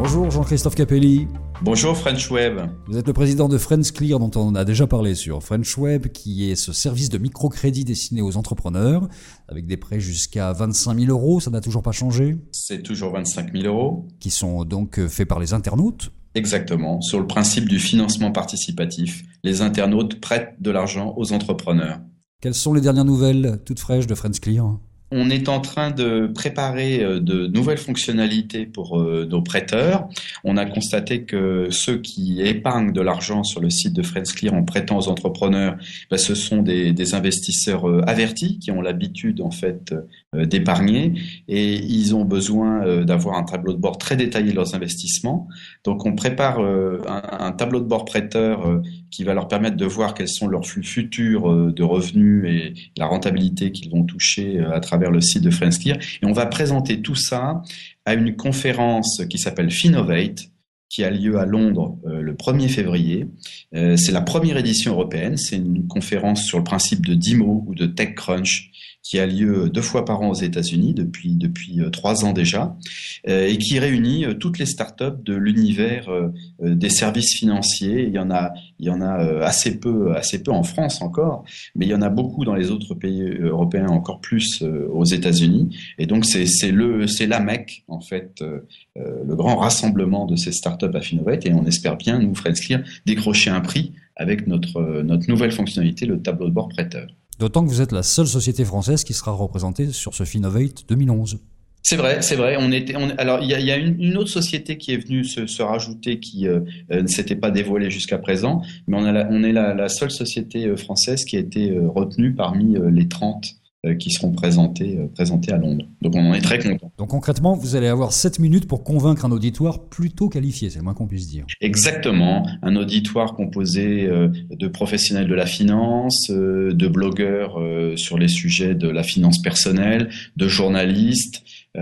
Bonjour Jean-Christophe Capelli. Bonjour French Web. Vous êtes le président de FrenchClear dont on a déjà parlé sur French Web, qui est ce service de microcrédit destiné aux entrepreneurs, avec des prêts jusqu'à 25 000 euros, ça n'a toujours pas changé. C'est toujours 25 000 euros. Qui sont donc faits par les internautes. Exactement, sur le principe du financement participatif. Les internautes prêtent de l'argent aux entrepreneurs. Quelles sont les dernières nouvelles toutes fraîches de FrenchClear ? On est en train de préparer de nouvelles fonctionnalités pour nos prêteurs. On a constaté que ceux qui épargnent de l'argent sur le site de FrenchClear en prêtant aux entrepreneurs, ce sont des investisseurs avertis qui ont l'habitude en fait d'épargner et ils ont besoin d'avoir un tableau de bord très détaillé de leurs investissements. Donc on prépare un tableau de bord prêteur qui va leur permettre de voir quels sont leurs flux futurs de revenus et la rentabilité qu'ils vont toucher à travers le site de FrenchClear. Et on va présenter tout ça à une conférence qui s'appelle Finovate, qui a lieu à Londres le 1er février. C'est la première édition européenne. C'est une conférence sur le principe de DIMO ou de TechCrunch qui a lieu 2 fois par an aux États-Unis depuis 3 ans déjà, et qui réunit toutes les startups de l'univers des services financiers. Il y en a assez peu en France encore, mais il y en a beaucoup dans les autres pays européens, encore plus aux États-Unis. Et donc c'est la Mecque en fait, le grand rassemblement de ces startups à Finovate, et on espère bien nous FrenchClear décrocher un prix avec notre nouvelle fonctionnalité, le tableau de bord prêteur. D'autant que vous êtes la seule société française qui sera représentée sur ce Finovate 2011. C'est vrai. Alors, il y a une autre société qui est venue se rajouter qui ne s'était pas dévoilée jusqu'à présent, mais on est la seule société française qui a été retenue parmi les 30 qui seront présentés à Londres. Donc on en est très content. Donc concrètement, vous allez avoir 7 minutes pour convaincre un auditoire plutôt qualifié, c'est le moins qu'on puisse dire. Exactement, un auditoire composé de professionnels de la finance, de blogueurs sur les sujets de la finance personnelle, de journalistes,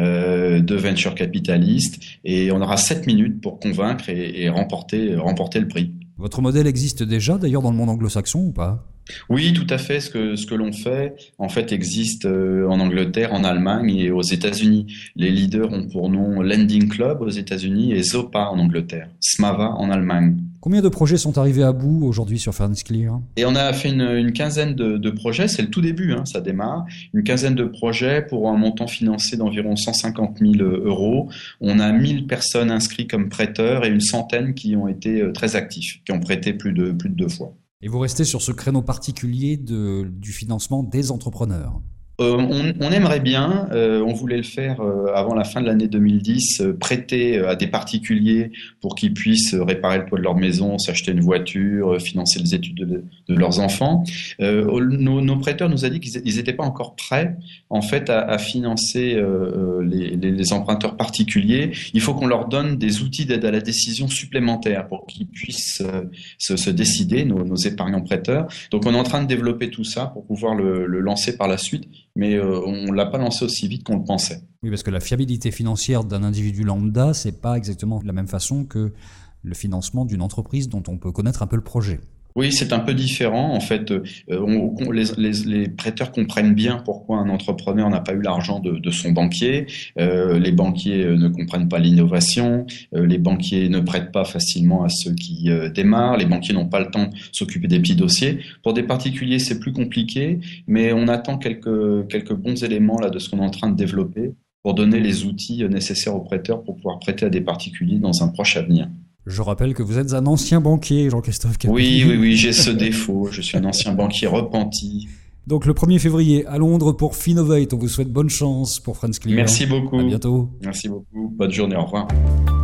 de venture capitalistes, et on aura 7 minutes pour convaincre et remporter le prix. Votre modèle existe déjà d'ailleurs dans le monde anglo-saxon ou pas ? Oui, tout à fait. Ce que l'on fait, en fait, existe en Angleterre, en Allemagne et aux États-Unis. Les leaders ont pour nom Lending Club aux États-Unis et Zopa en Angleterre, Smava en Allemagne. Combien de projets sont arrivés à bout aujourd'hui sur FrenchClear ? Et on a fait une quinzaine de projets, c'est le tout début, ça démarre. Une quinzaine de projets pour un montant financé d'environ 150 000 euros. On a 1000 personnes inscrites comme prêteurs et une centaine qui ont été très actifs, qui ont prêté plus de 2 fois. Et vous restez sur ce créneau particulier du financement des entrepreneurs ? On aimerait bien, on voulait le faire avant la fin de l'année 2010, prêter à des particuliers pour qu'ils puissent réparer le toit de leur maison, s'acheter une voiture, financer les études de leurs enfants. Nos prêteurs nous a dit qu'ils n'étaient pas encore prêts en fait à financer les emprunteurs particuliers. Il faut qu'on leur donne des outils d'aide à la décision supplémentaires pour qu'ils puissent se décider, nos épargnants prêteurs. Donc on est en train de développer tout ça pour pouvoir le lancer par la suite. Mais on l'a pas lancé aussi vite qu'on le pensait. Oui, parce que la fiabilité financière d'un individu lambda, c'est pas exactement de la même façon que le financement d'une entreprise dont on peut connaître un peu le projet. Oui, c'est un peu différent. En fait, les prêteurs comprennent bien pourquoi un entrepreneur n'a pas eu l'argent de son banquier. Les banquiers ne comprennent pas l'innovation. Les banquiers ne prêtent pas facilement à ceux qui démarrent. Les banquiers n'ont pas le temps de s'occuper des petits dossiers. Pour des particuliers, c'est plus compliqué, mais on attend quelques bons éléments là de ce qu'on est en train de développer pour donner les outils nécessaires aux prêteurs pour pouvoir prêter à des particuliers dans un proche avenir. Je rappelle que vous êtes un ancien banquier, Jean-Christophe Capelli. Oui, j'ai ce défaut. Je suis un ancien banquier repenti. Donc le 1er février à Londres pour Finovate. On vous souhaite bonne chance pour FrenchClear. Merci beaucoup. À bientôt. Merci beaucoup. Bonne journée. Au revoir.